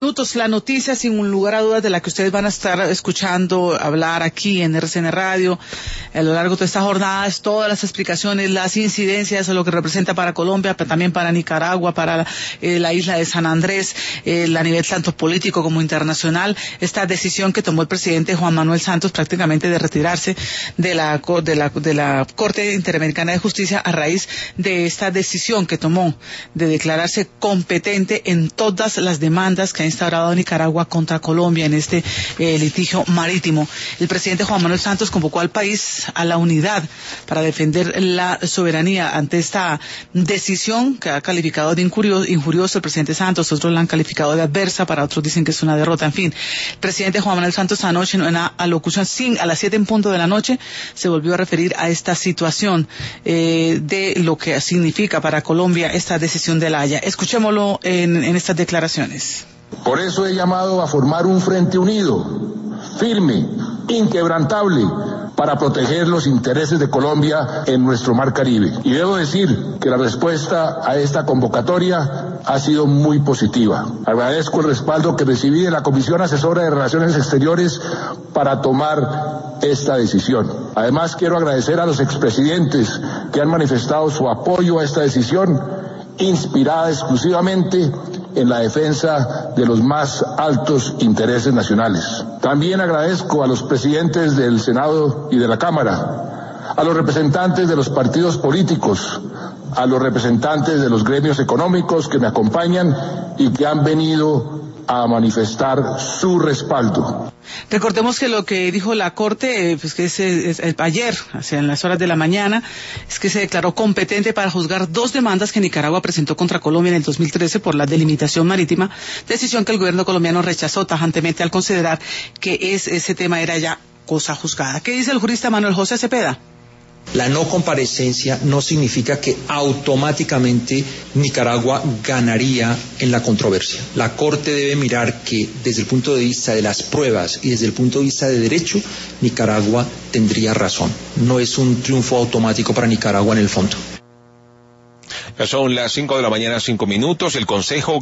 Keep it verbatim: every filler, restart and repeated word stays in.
Minutos, la noticia sin un lugar a dudas de la que ustedes van a estar escuchando hablar aquí en R C N Radio a lo largo de esta jornada es todas las explicaciones, las incidencias, lo que representa para Colombia, pero también para Nicaragua, para la, eh, la isla de San Andrés, eh, a nivel tanto político como internacional, esta decisión que tomó el presidente Juan Manuel Santos prácticamente de retirarse de la, de la, de la Corte Interamericana de Justicia a raíz de esta decisión que tomó de declararse competente en todas las demandas que ha instaurado Nicaragua contra Colombia en este eh, litigio marítimo. El presidente Juan Manuel Santos convocó al país a la unidad para defender la soberanía ante esta decisión que ha calificado de injurioso, injurioso el presidente Santos. Otros la han calificado de adversa, para otros dicen que es una derrota. En fin, el presidente Juan Manuel Santos anoche en una alocución sin, a las siete en punto de la noche se volvió a referir a esta situación eh, de lo que significa para Colombia esta decisión de la Haya. Escuchémoslo en, en estas declaraciones. Por eso he llamado a formar un frente unido, firme, inquebrantable, para proteger los intereses de Colombia en nuestro mar Caribe. Y debo decir que la respuesta a esta convocatoria ha sido muy positiva. Agradezco el respaldo que recibí de la Comisión Asesora de Relaciones Exteriores para tomar esta decisión. Además, quiero agradecer a los expresidentes que han manifestado su apoyo a esta decisión, inspirada exclusivamente en la defensa de los más altos intereses nacionales. También agradezco a los presidentes del Senado y de la Cámara, a los representantes de los partidos políticos, a los representantes de los gremios económicos que me acompañan y que han venido a manifestar su respaldo. Recordemos que lo que dijo la Corte, pues que es, es, es ayer, o sea, en las horas de la mañana, es que se declaró competente para juzgar dos demandas que Nicaragua presentó contra Colombia en el dos mil trece por la delimitación marítima, decisión que el gobierno colombiano rechazó tajantemente al considerar que es, ese tema era ya cosa juzgada. ¿Qué dice el jurista Manuel José Cepeda? La no comparecencia no significa que automáticamente Nicaragua ganaría en la controversia. La Corte debe mirar que desde el punto de vista de las pruebas y desde el punto de vista de derecho, Nicaragua tendría razón. No es un triunfo automático para Nicaragua en el fondo. Son las cinco de la mañana, cinco minutos. El Consejo